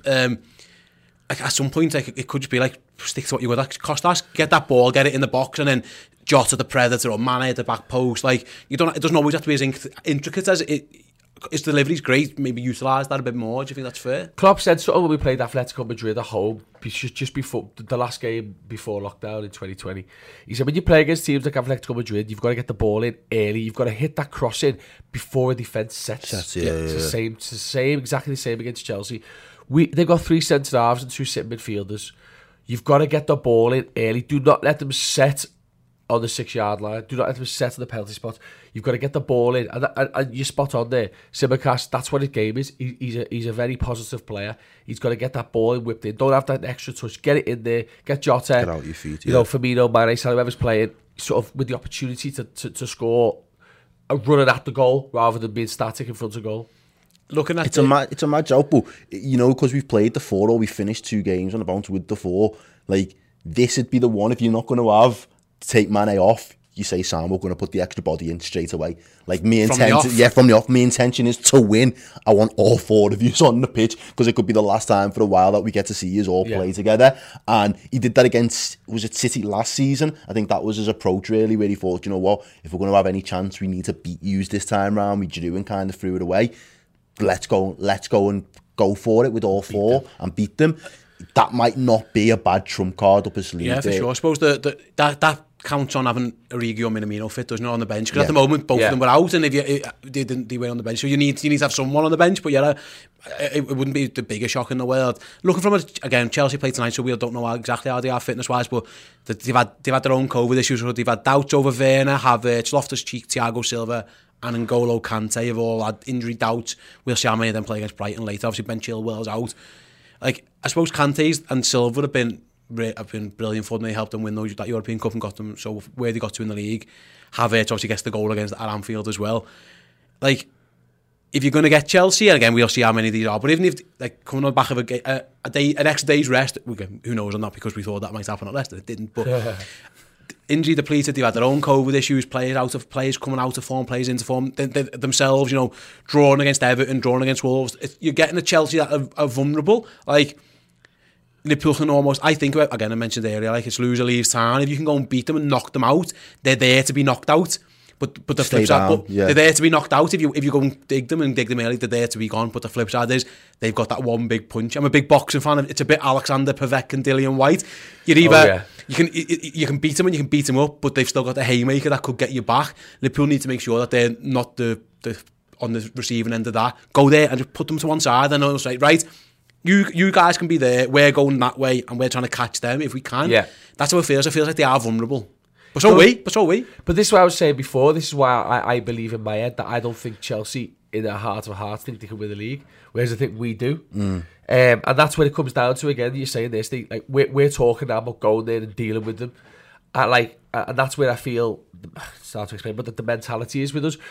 At some point, it could just be like, stick to what you're good at. Kostas, get that ball, get it in the box, and then Jota the Predator or Mane at the back post. Like, it doesn't always have to be as intricate as it. His delivery's great. Maybe utilise that a bit more. Do you think that's fair? Klopp said something when we played Atletico Madrid at home, just before the last game before lockdown in 2020. He said, when you play against teams like Atletico Madrid, you've got to get the ball in early. You've got to hit that cross in before a defence sets. It's exactly the same against Chelsea. They've got 3 centre-halves and 2 sitting midfielders. You've got to get the ball in early. Do not let them set on the 6-yard line. Do not let them set on the penalty spot. You've got to get the ball in. And you're spot on there. Tsimikas, that's what his game is. He's a very positive player. He's got to get that ball in, whipped in. Don't have that extra touch. Get it in there. Get Jota. Get out your feet. You know, Firmino, Mane, whoever's playing, sort of with the opportunity to score, running at the goal rather than being static in front of goal. Looking at it's a mad joke, but you know, because we've played the 4 or we finished 2 games on the bounce with the 4, like this would be the one. If you're not going to have to take Mane off, you say, Sam, we're going to put the extra body in straight away. Like from the off, my intention is to win. I want all 4 of you on the pitch because it could be the last time for a while that we get to see you all play together. And he did that against, was it City last season? I think that was his approach really, where he thought, you know what, if we're going to have any chance, we need to beat you this time round. We drew and kind of threw it away. Let's go and go for it with all 4 and beat them. That might not be a bad trump card up his sleeve. Yeah, for sure. I suppose that counts on having Origi or Minamino fit, doesn't it, on the bench? Because Yeah. at the moment, both Yeah. of them were out, and they were on the bench. So you need to have someone on the bench, but it wouldn't be the biggest shock in the world. Looking from it, again, Chelsea played tonight, so we don't know exactly how they are fitness-wise, but they've had their own COVID issues. So they've had doubts over Werner, Havertz, Loftus-Cheek, Thiago Silva, and N'Golo Kante have all had injury doubts. We'll see how many of them play against Brighton later. Obviously, Ben Chilwell's out. Like, I suppose Kante's and Silva have been brilliant for them. They helped them win that European Cup and got them so where they got to in the league. Havertz obviously gets the goal against at Anfield as well. Like, if you're going to get Chelsea, and again, we'll see how many of these are, but even if, like, coming on the back of an extra day's rest, who knows, or not, because we thought that might happen at Leicester, it didn't, but injury depleted, they've had their own COVID issues, players coming out of form, players into form, they themselves, drawing against Everton, drawing against Wolves. You're getting a Chelsea that are vulnerable. Like, Liverpool can almost, I think, again, I mentioned earlier, like, it's loser leaves town. If you can go and beat them and knock them out, they're there to be knocked out. But the flip side, they're there to be knocked out. If you go and dig them early, they're there to be gone. But the flip side is they've got that one big punch. I'm a big boxing fan. It's a bit Alexander Pavek and Dillian White. You're either you can beat them and you can beat them up, but they've still got the haymaker that could get you back. Liverpool need to make sure that they're not the on the receiving end of that. Go there and just put them to one side and say, right, you guys can be there. We're going that way and we're trying to catch them if we can. Yeah. That's how it feels. It feels like they are vulnerable. But so are we. But this is what I was saying before. This is why I believe in my head that I don't think Chelsea, in their heart of hearts, think they can win the league, whereas I think we do. And that's when it comes down to, again, you're saying this, we're talking now about going there and dealing with them. And that's where I feel, it's hard to explain, but the mentality is with us.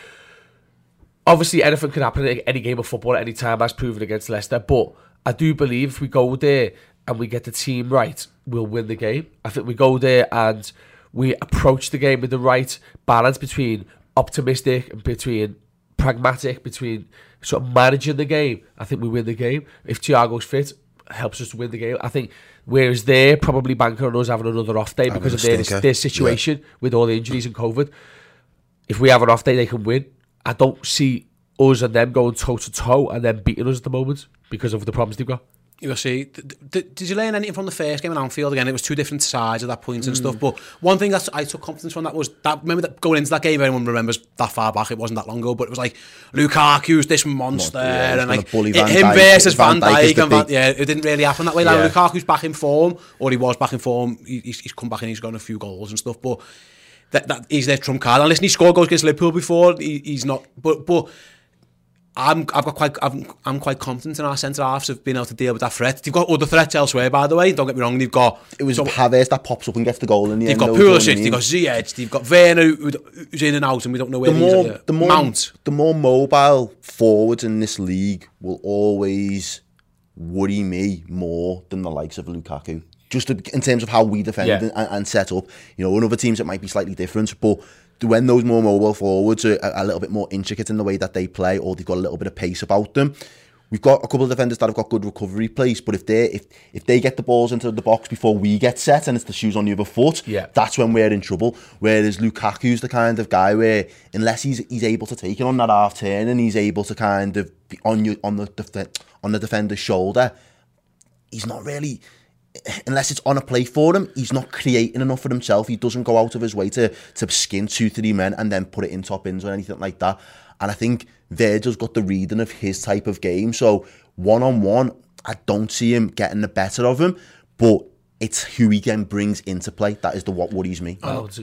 Obviously, anything can happen in any game of football at any time, as proven against Leicester. But I do believe if we go there and we get the team right, we'll win the game. I think we go there and we approach the game with the right balance between optimistic and between pragmatic, between sort of managing the game. I think we win the game. If Thiago's fit, helps us to win the game. I think, whereas they're probably banking on us having another off day because of their situation with all the injuries and COVID. If we have an off day, they can win. I don't see us and them going toe-to-toe and then beating us at the moment because of the problems they've got. You'll see. Did you learn anything from the first game in Anfield? Again, it was two different sides at that point and stuff. But one thing that I took confidence from that was that, remember that going into that game, everyone remembers that far back, it wasn't that long ago, but it was like Lukaku's this monster and like him versus Van Dijk. It didn't really happen that way. Like, Lukaku's back in form, or he was back in form. He's come back and he's got a few goals and stuff. But that he's their trump card. And listen, he scored goals against Liverpool before. He's not, but. I'm quite confident in our centre halves of being able to deal with that threat. They've got other threats elsewhere, by the way. Don't get me wrong. They've got Havertz that pops up and gets the goal in the end. They've got Pulisic, they've got Ziyech, they've got Werner who's in and out, and we don't know where the more mobile forwards in this league will always worry me more than the likes of Lukaku. Just in terms of how we defend and set up. In other teams it might be slightly different, but when those more mobile forwards are a little bit more intricate in the way that they play, or they've got a little bit of pace about them, we've got a couple of defenders that have got good recovery plays, but if they get the balls into the box before we get set and it's the shoes on the other foot, that's when we're in trouble. Whereas Lukaku's the kind of guy where, unless he's able to take it on that half turn and he's able to kind of be on the defender's shoulder, he's not really, unless it's on a play for him, he's not creating enough for himself. He doesn't go out of his way to skin 2-3 men and then put it in top ins or anything like that. And I think Virgil's got the reading of his type of game. So one-on-one, I don't see him getting the better of him, but it's who he then brings into play. That is what worries me. I was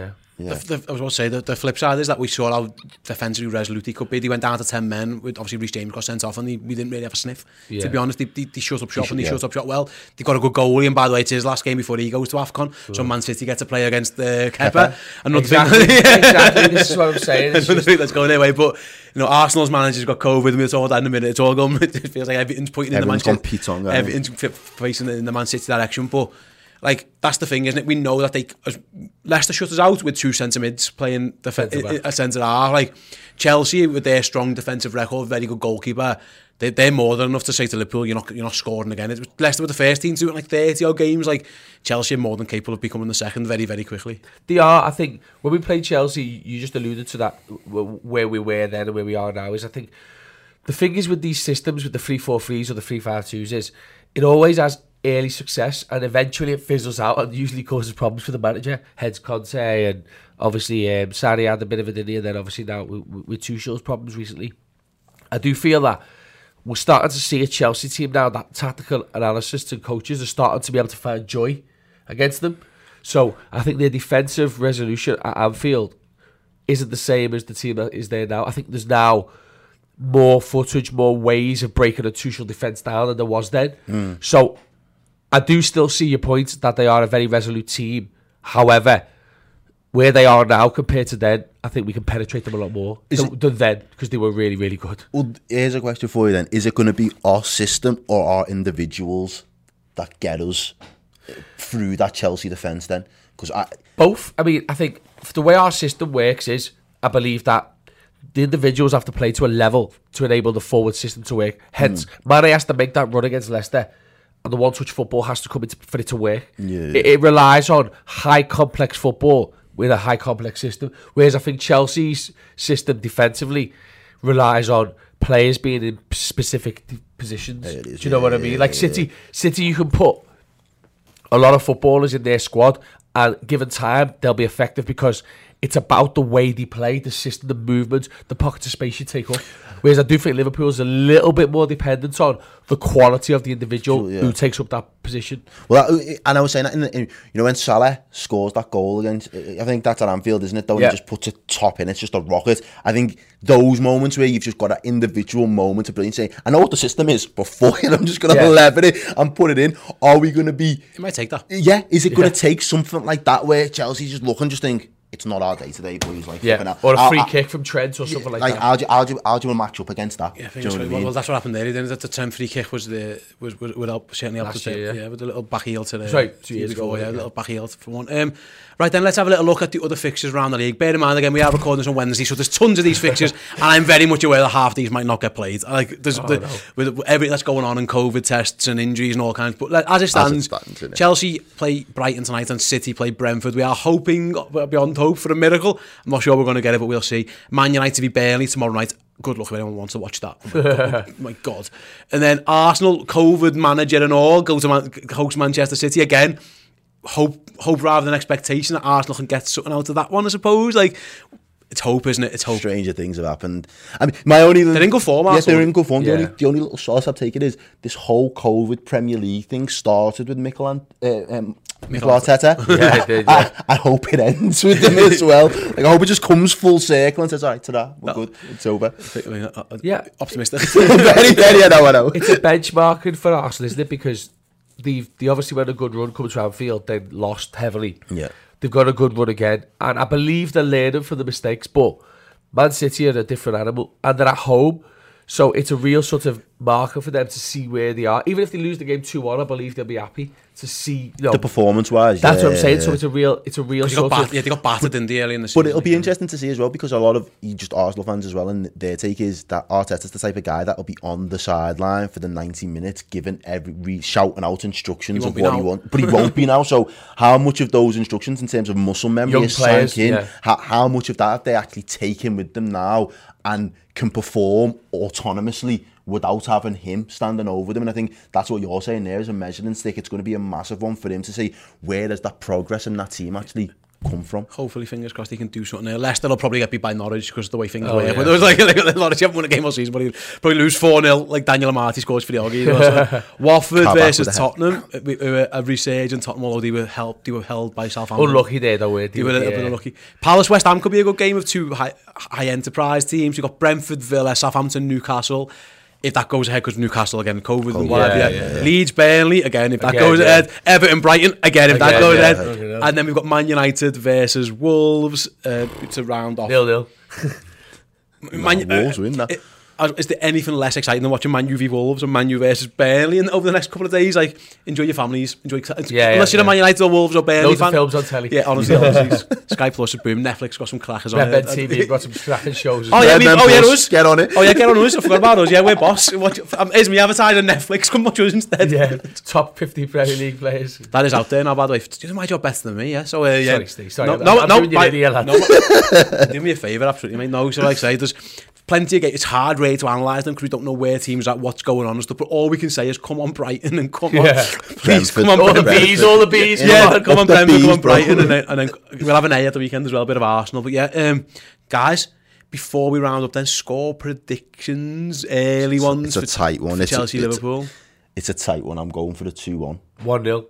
going to say, the flip side is that we saw how defensively resolute he could be. They went down to 10 men, with obviously Reece James got sent off, and we didn't really have a sniff, to be honest. They shut up shop, and they shut up shop well. They've got a good goalie, and by the way, it's his last game before he goes to AFCON, so Man City get to play against Kepa. Exactly, this is what I'm saying. Another thing that's going their way, but Arsenal's manager's got COVID, and it's all that in a minute. It's all going, it feels like everything's pointing in the Man City. Everything's facing in the Man City direction, but like, that's the thing, isn't it? We know that Leicester shut us out with two centre mids playing a centre half. Like, Chelsea, with their strong defensive record, very good goalkeeper, they're more than enough to say to Liverpool, you're not scoring again. It was Leicester with the first team doing like 30 odd games. Like, Chelsea are more than capable of becoming the second very, very quickly. They are. I think when we played Chelsea, you just alluded to that, where we were then and where we are now, is I think the thing is with these systems, with the 3-4-3s or the 3-5-2s, is it always has early success, and eventually it fizzles out and usually causes problems for the manager. Hence Conte, and obviously Sarri had a bit of it in here, and then obviously now with Tuchel's problems recently. I do feel that we're starting to see a Chelsea team now that tactical analysis and coaches are starting to be able to find joy against them. So I think their defensive resolution at Anfield isn't the same as the team that is there now. I think there's now more footage, more ways of breaking a Tuchel defence down than there was then. So I do still see your point that they are a very resolute team. However, where they are now compared to then, I think we can penetrate them a lot more than then, because they were really, really good. Well, here's a question for you then. Is it going to be our system or our individuals that get us through that Chelsea defence then? Because both. I mean, I think the way our system works is, I believe that the individuals have to play to a level to enable the forward system to work. Hence, Mane has to make that run against Leicester, and the one-touch football has to come in for it to work. It relies on high complex football with a high complex system, whereas I think Chelsea's system defensively relies on players being in specific positions. Do you know what I mean? Like City, you can put a lot of footballers in their squad, and given time, they'll be effective because it's about the way they play, the system, the movement, the pockets of space you take up. Whereas I do think Liverpool's a little bit more dependent on the quality of the individual who takes up that position. Well, and I was saying that, you know, when Salah scores that goal against, I think that's at Anfield, isn't it? Though, he just puts it top in, it's just a rocket. I think those moments where you've just got that individual moment of brilliance, saying, I know what the system is, but fuck it, I'm just going to lever it and put it in. Are we going to be... It might take that. Yeah, is it going to take something like that where Chelsea just look and just think, it's not our day today, boys. Like, or a free kick from Trent or something like that. I'll do a match up against that. Yeah, well, that's what happened there. Then that the 10 free kick was certainly help us. Yeah, with a little back heel to the. Sorry, 2 years ago. Yeah, a little back heel for one. Right then, let's have a little look at the other fixtures around the league. Bear in mind, again, we are recording this on Wednesday, so there's tons of these fixtures, and I'm very much aware that half of these might not get played. Like, with everything that's going on and COVID tests and injuries and all kinds. But as it stands, Chelsea play Brighton tonight and City play Brentford. We are hoping, beyond hope, for a miracle. I'm not sure we're going to get it, but we'll see. Man United v Burnley tomorrow night. Good luck if anyone wants to watch that. Oh my God. And then Arsenal, COVID manager and all, go to host Manchester City again. Hope rather than expectation that Arsenal can get something out of that one, I suppose. Like, it's hope, isn't it? It's hope. Stranger things have happened. I mean, they're in good form, Arsenal. Yeah, they're in good form. Yeah. The only little solace I've taken is this whole COVID Premier League thing started with Mikel Arteta. Yeah, it did, yeah. I hope it ends with them as well. Like, I hope it just comes full circle and says, all right, ta-da, we're good, it's over. Optimistic. very, I know. It's a benchmarking for Arsenal, isn't it? Because they obviously went a good run coming to Anfield, then lost heavily. Yeah. They've got a good run again, and I believe they're learning from the mistakes, but Man City are a different animal, and they're at home, so it's a real sort of marker for them to see where they are. Even if they lose the game 2-1, I believe they'll be happy to see, you know, the performance-wise. That's what I'm saying. So it's a real sort of... they got battered in the early in the season. But it'll be interesting to see as well, because a lot of just Arsenal fans as well, and their take is that Arteta's the type of guy that will be on the sideline for the 90 minutes, giving shouting out instructions of what he wants. But he won't be now. So how much of those instructions in terms of muscle memory is sank in? How much of that have they actually taken with them now and can perform autonomously without having him standing over them? And I think that's what you're saying there is a measuring stick. It's going to be a massive one for him to see where does that progress in that team actually come from. Hopefully, fingers crossed, he can do something there. Leicester will probably get beat by Norwich because of the way things work. Yeah. But there was like Norwich haven't won a game all season, but he'll probably lose 4-0 like Daniel Amati scores for the Oggy. Watford versus Tottenham, a resurgent Tottenham, although they were held by Southampton. Unlucky there though, they were a little bit unlucky. Palace West Ham could be a good game of two high enterprise teams. You've got Brentford, Villa, Southampton, Newcastle. If that goes ahead, because Newcastle again, COVID and whatever. Yeah. Leeds, Burnley again. If that goes ahead, Everton, Brighton again. If that goes ahead, and then we've got Man United versus Wolves to round off. 0-0. Wolves win that. Is there anything less exciting than watching Man U v Wolves and Man U versus Burnley over the next couple of days? Like, enjoy your families, unless you're a Man United or Wolves or Burnley Loads fan. Of films on telly. Yeah, honestly, Sky Plus is boom. Netflix got some crackers on it. TV got some cracking shows. Us. Get on it. Oh yeah, get on us. I forgot about us. Yeah, we're boss. Here's me advertising Netflix. Come watch us instead. Yeah, top 50 Premier League players. That is out there now, by the way. You do my job better than me, yeah. So yeah. Sorry, Steve. Sorry. No. Do me a favour, absolutely, mate. No, so like I say, plenty of games. It's hard really to analyse them because we don't know where teams are at, what's going on and stuff. But all we can say is, come on Brighton and come on, please, come on all the Brentford. bees, all the bees. Yeah, come on Brentford, come on bro. Brighton, and then we'll have an A at the weekend as well, a bit of Arsenal. But yeah, guys, before we round up, then score predictions, early ones. It's a tight one. For Chelsea, Liverpool. It's a tight one. I'm going for the 2-1. 1-0.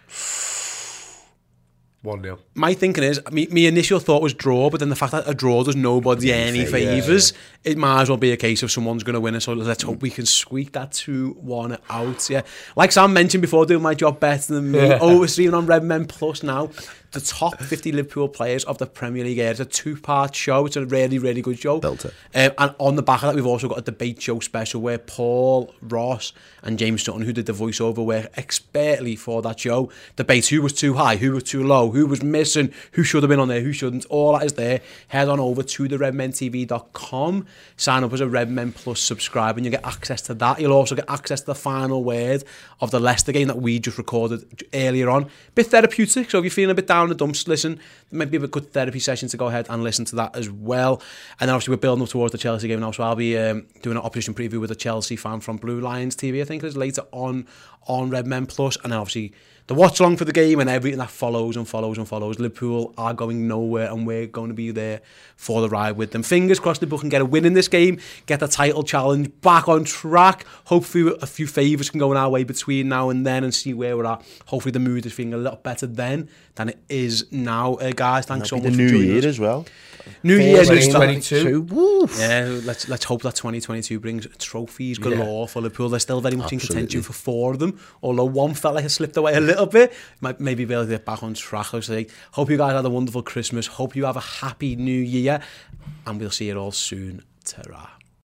1-0. My thinking is, my initial thought was draw, but then the fact that a draw does nobody any favours, it might as well be a case of someone's going to win it, so let's hope we can squeak that 2-1 out, yeah. Like Sam mentioned before, doing my job better than me, overstreaming on Redmen Plus now, the top 50 Liverpool players of the Premier League. It's a 2-part show. It's a really, really good show. Built it. And on the back of that, we've also got a debate show special where Paul, Ross and James Sutton, who did the voiceover, were expertly for that show. Debates who was too high, who was too low, who was missing, who should have been on there, who shouldn't. All that is there. Head on over to theredmentv.com. Sign up as a Redmen Plus subscriber and you get access to that. You'll also get access to the final word of the Leicester game that we just recorded earlier on. Bit therapeutic, so if you're feeling a bit down in the dumps, listen, there might be a good therapy session to go ahead and listen to that as well. And then obviously we're building up towards the Chelsea game now, so I'll be doing an opposition preview with a Chelsea fan from Blue Lions TV, I think it is, later on Redmen Plus. And then obviously the watch along for the game and everything that follows and follows and follows. Liverpool are going nowhere and we're going to be there for the ride with them. Fingers crossed Liverpool can get a win in this game, get the title challenge back on track. Hopefully a few favours can go in our way between now and then and see where we're at. Hopefully the mood is feeling a little better then than it is now. Guys, thanks so much the for new joining year us. as well. New Year, 2022. yeah, let's hope that 2022 brings trophies galore for Liverpool. They're still very much in contention for 4 of them, although one felt like it slipped away a little bit. Maybe be able to get back on track. So hope you guys had a wonderful Christmas. Hope you have a happy New Year, and we'll see you all soon. Ta-ra.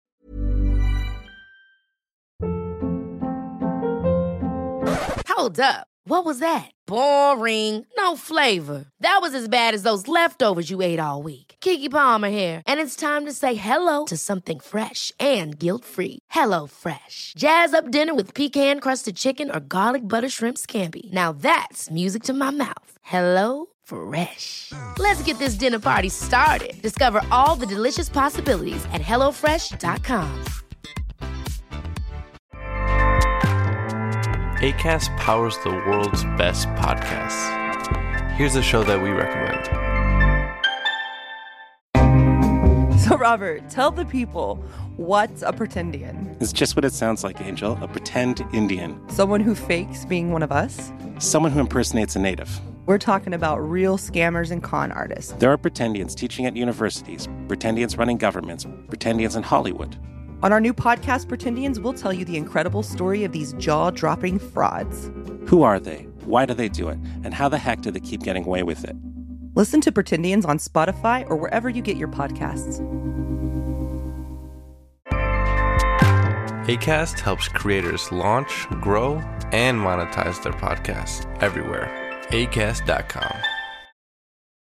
Hold up. What was that? Boring. No flavor. That was as bad as those leftovers you ate all week. Keke Palmer here, and it's time to say hello to something fresh and guilt-free. Hello Fresh. Jazz up dinner with pecan-crusted chicken or garlic butter shrimp scampi. Now that's music to my mouth. Hello Fresh. Let's get this dinner party started. Discover all the delicious possibilities at hellofresh.com. Acast powers the world's best podcasts. Here's a show that we recommend. So, Robert, tell the people, what's a pretendian? It's just what it sounds like, Angel. A pretend Indian. Someone who fakes being one of us? Someone who impersonates a native. We're talking about real scammers and con artists. There are pretendians teaching at universities, pretendians running governments, pretendians in Hollywood. On our new podcast, Pretendians, we'll tell you the incredible story of these jaw-dropping frauds. Who are they? Why do they do it? And how the heck do they keep getting away with it? Listen to Pretendians on Spotify or wherever you get your podcasts. Acast helps creators launch, grow, and monetize their podcasts everywhere. Acast.com.